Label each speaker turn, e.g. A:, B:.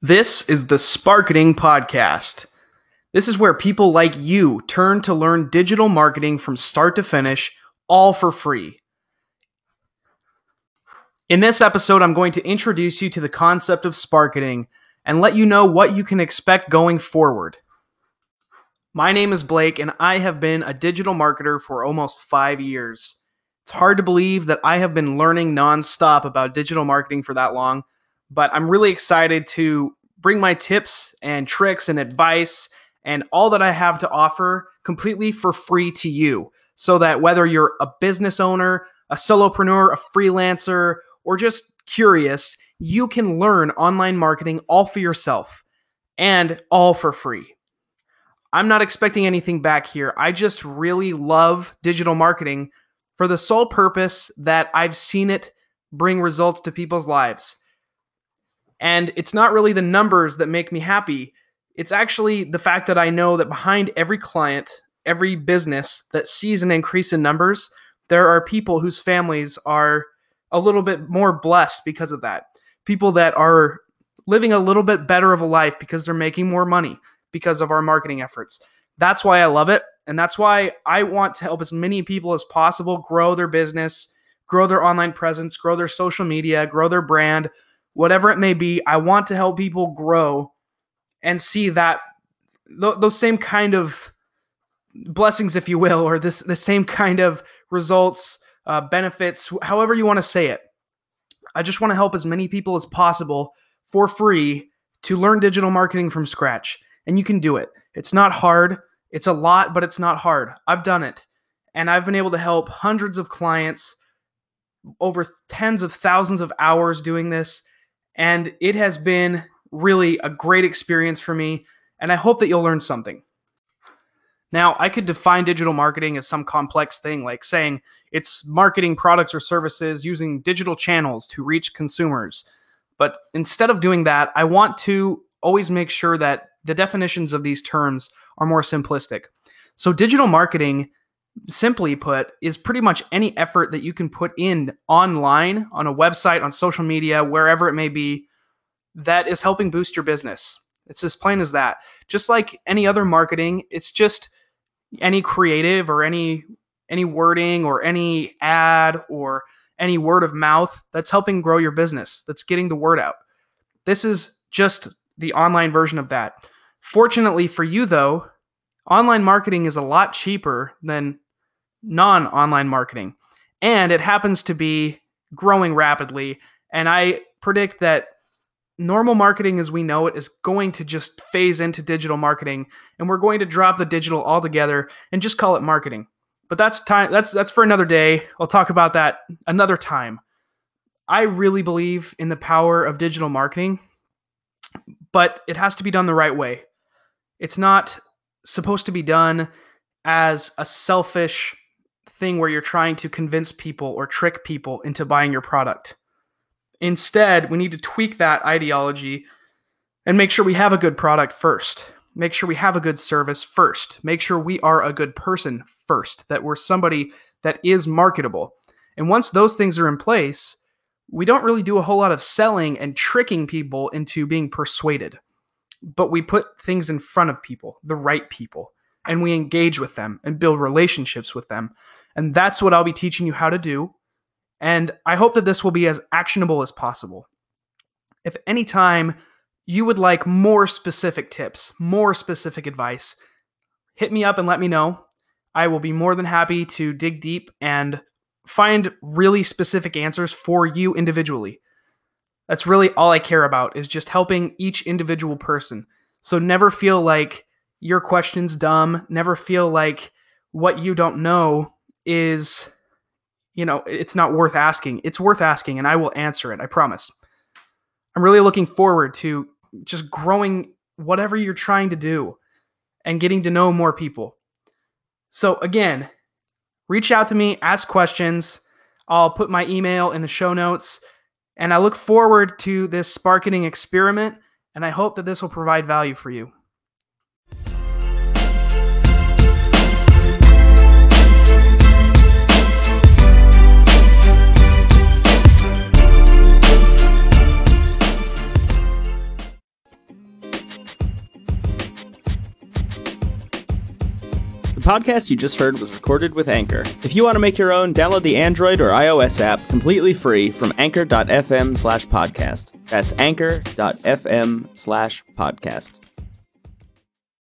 A: This is the Sparketing Podcast. This is where people like you turn to learn digital marketing from start to finish, all for free. In this episode, I'm going to introduce you to the concept of Sparketing and let you know what you can expect going forward. My name is Blake, and I have been a digital marketer for almost 5 years. It's hard to believe that I have been learning nonstop about digital marketing for that long, but I'm really excited to bring my tips and tricks and advice and all that I have to offer completely for free to you, so that whether you're a business owner, a solopreneur, a freelancer, or just curious, you can learn online marketing all for yourself and all for free. I'm not expecting anything back here. I just really love digital marketing for the sole purpose that I've seen it bring results to people's lives. And it's not really the numbers that make me happy. It's actually the fact that I know that behind every client, every business that sees an increase in numbers, there are people whose families are a little bit more blessed because of that. People that are living a little bit better of a life because they're making more money because of our marketing efforts. That's why I love it. And that's why I want to help as many people as possible grow their business, grow their online presence, grow their social media, grow their brand, whatever it may be. I want to help people grow and see that those same kind of blessings, if you will, or the same kind of results, benefits, however you want to say it. I just want to help as many people as possible for free to learn digital marketing from scratch. And you can do it. It's not hard. It's a lot, but it's not hard. I've done it. And I've been able to help hundreds of clients over tens of thousands of hours doing this. And it has been really a great experience for me. And I hope that you'll learn something. Now, I could define digital marketing as some complex thing, like saying it's marketing products or services using digital channels to reach consumers. But instead of doing that, I want to always make sure that the definitions of these terms are more simplistic. So digital marketing, simply put, is pretty much any effort that you can put in online, on a website, on social media, wherever it may be, that is helping boost your business. It's as plain as that. Just like any other marketing, it's just any creative or any wording or any ad or any word of mouth that's helping grow your business, that's getting the word out. This is just the online version of that. Fortunately for you, though, online marketing is a lot cheaper than non-online marketing, and it happens to be growing rapidly. And I predict that normal marketing as we know it is going to just phase into digital marketing, and we're going to drop the digital altogether and just call it marketing. But that's for another day. I'll talk about that another time. I really believe in the power of digital marketing, but it has to be done the right way. It's not supposed to be done as a selfish thing where you're trying to convince people or trick people into buying your product. Instead, we need to tweak that ideology and make sure we have a good product first. Make sure we have a good service first. Make sure we are a good person first, that we're somebody that is marketable. And once those things are in place, we don't really do a whole lot of selling and tricking people into being persuaded. But we put things in front of people, the right people, and we engage with them and build relationships with them. And that's what I'll be teaching you how to do. And I hope that this will be as actionable as possible. If any time you would like more specific tips, more specific advice, hit me up and let me know. I will be more than happy to dig deep and find really specific answers for you individually. That's really all I care about, is just helping each individual person. So never feel like your question's dumb. Never feel like what you don't know is, it's not worth asking. It's worth asking, and I will answer it. I promise. I'm really looking forward to just growing whatever you're trying to do and getting to know more people. So again, reach out to me, ask questions. I'll put my email in the show notes. And I look forward to this Sparketing experiment, and I hope that this will provide value for you.
B: podcast you just heard was recorded with Anchor. If you want to make your own, download the Android or iOS app completely free from anchor.fm/podcast. That's anchor.fm/podcast.